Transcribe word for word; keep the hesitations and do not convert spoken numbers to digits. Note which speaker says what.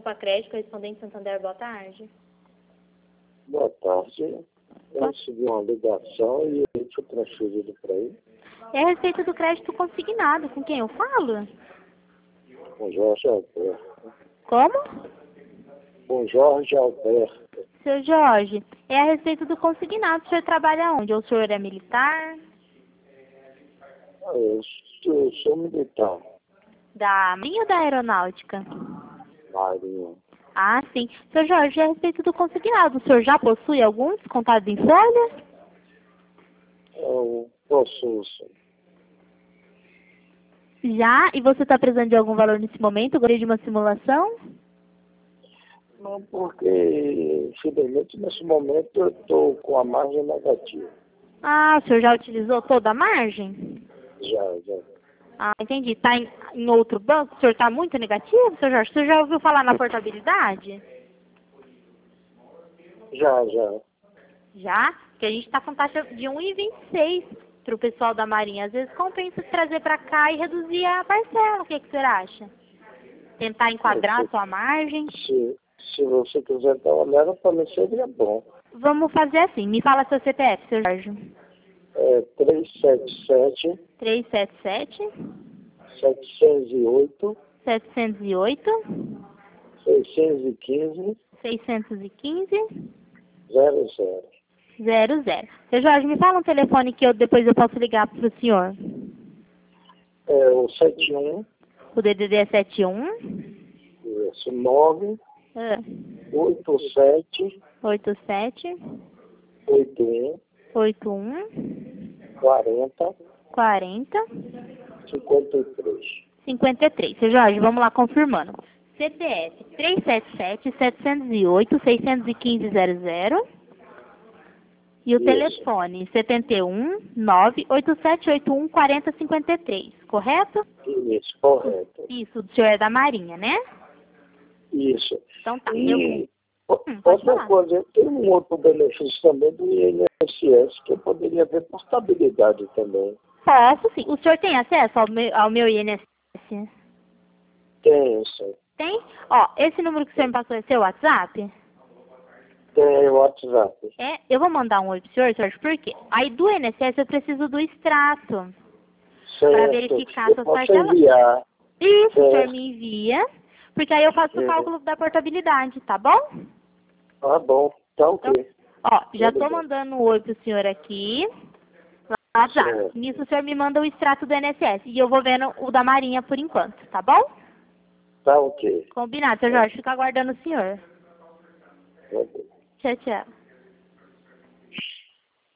Speaker 1: Copa Crédito, correspondente Santander, boa tarde.
Speaker 2: Boa tarde. Eu recebi uma ligação e eu fui transferido para ele.
Speaker 1: É a respeito do crédito consignado. Com quem eu falo?
Speaker 2: Com Jorge Alberto.
Speaker 1: Como?
Speaker 2: Com Jorge Alberto.
Speaker 1: Seu Jorge, é a respeito do consignado. O senhor trabalha onde? Ou o senhor é militar?
Speaker 2: Ah, Eu sou, eu sou militar,
Speaker 1: Da Marinha ou da Aeronáutica?
Speaker 2: Marinho.
Speaker 1: Ah, sim. Seu Jorge, é a respeito do consignado. O senhor já possui algum descontado em folha?
Speaker 2: Eu posso, sim.
Speaker 1: Já? E você está precisando de algum valor nesse momento? Gostaria de uma simulação?
Speaker 2: Não, porque, infelizmente, nesse momento eu estou com a margem negativa.
Speaker 1: Ah, o senhor já utilizou toda a margem?
Speaker 2: Já, já.
Speaker 1: Ah, entendi. Está em, em outro banco? O senhor está muito negativo, seu Jorge? O senhor já ouviu falar na portabilidade?
Speaker 2: Já, já.
Speaker 1: Já? Porque a gente está com taxa de um vírgula vinte e seis para o pessoal da Marinha. Às vezes compensa trazer para cá e reduzir a parcela. O que, que o senhor acha? Tentar enquadrar a sua margem?
Speaker 2: Se, se você quiser dar uma olhada, para mim seria bom.
Speaker 1: Vamos fazer assim. Me fala seu C P F, seu Jorge.
Speaker 2: É três sete sete,
Speaker 1: três sete sete,
Speaker 2: sete zero oito,
Speaker 1: sete zero oito,
Speaker 2: seis um cinco,
Speaker 1: seis um cinco,
Speaker 2: zero zero.
Speaker 1: zero zero. Seu Jorge, me fala um telefone que eu depois eu posso ligar para o senhor.
Speaker 2: É o sete um,
Speaker 1: O D D D é sete um,
Speaker 2: isso, nove oito sete,
Speaker 1: oito sete,
Speaker 2: oito um,
Speaker 1: oito um,
Speaker 2: quarenta,
Speaker 1: quarenta,
Speaker 2: cinquenta e três.
Speaker 1: cinquenta e três. Seu Jorge, vamos lá confirmando. C P F três sete sete, sete zero oito, seis um cinco, zero zero. E o
Speaker 2: Isso.
Speaker 1: telefone setenta e um, nove oito sete oito um, quarenta, cinquenta e três, correto?
Speaker 2: Isso, correto.
Speaker 1: Isso, o senhor é da Marinha, né?
Speaker 2: Isso.
Speaker 1: Então tá.
Speaker 2: E
Speaker 1: Eu...
Speaker 2: o-
Speaker 1: Hum, pode
Speaker 2: outra
Speaker 1: falar.
Speaker 2: coisa, tem um outro benefício também do I N S S, que eu poderia ver portabilidade também.
Speaker 1: Posso sim. O senhor tem acesso ao meu, ao meu I N S S?
Speaker 2: Tem, sim.
Speaker 1: Tem? Ó, esse número que o senhor me passou é seu WhatsApp?
Speaker 2: Tem o WhatsApp.
Speaker 1: É, eu vou mandar um oi pro senhor, senhor, por quê? Aí do I N S S eu preciso do extrato. Para verificar
Speaker 2: eu
Speaker 1: suas
Speaker 2: posso
Speaker 1: parcelas.
Speaker 2: enviar.
Speaker 1: Isso, o
Speaker 2: Certo.
Speaker 1: senhor me envia, porque aí eu faço o
Speaker 2: Uhum.
Speaker 1: cálculo da portabilidade, tá bom?
Speaker 2: Tá bom, tá ok.
Speaker 1: Então, ó, já
Speaker 2: Tudo
Speaker 1: tô
Speaker 2: bem.
Speaker 1: mandando um oi pro senhor aqui. WhatsApp.
Speaker 2: Certo.
Speaker 1: Nisso o senhor me manda o extrato do I N S S. E eu vou vendo o da Marinha por enquanto, tá bom?
Speaker 2: Tá ok.
Speaker 1: Combinado, seu Jorge. Fico aguardando o senhor.
Speaker 2: Tá ok.
Speaker 1: Tchau, tchau.